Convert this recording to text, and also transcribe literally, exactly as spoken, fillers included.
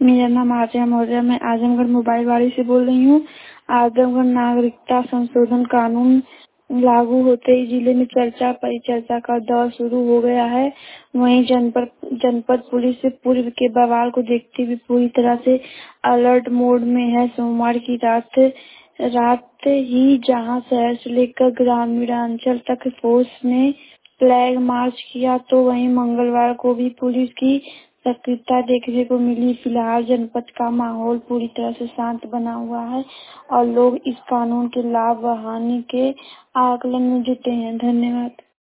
मेरा नाम आर्या मौर्य। मैं आजमगढ़ मोबाइल वाड़ी से बोल रही हूँ। आजमगढ़ नागरिकता संशोधन कानून लागू होते ही जिले में चर्चा परिचर्चा का दौर शुरू हो गया है। वहीं जनपद जनपद पुलिस से पूर्व के बवाल को देखते हुए पूरी तरह से अलर्ट मोड में है। सोमवार की रात रात ही जहां शहर से लेकर ग्रामीणांचल तक फोर्स ने फ्लैग मार्च किया, तो वहीं मंगलवार को भी पुलिस की सक्रियता देखने को मिली। फिलहाल जनपद का माहौल पूरी तरह से शांत बना हुआ है और लोग इस कानून के लाभ व हानि के आकलन में जुटे हैं। धन्यवाद।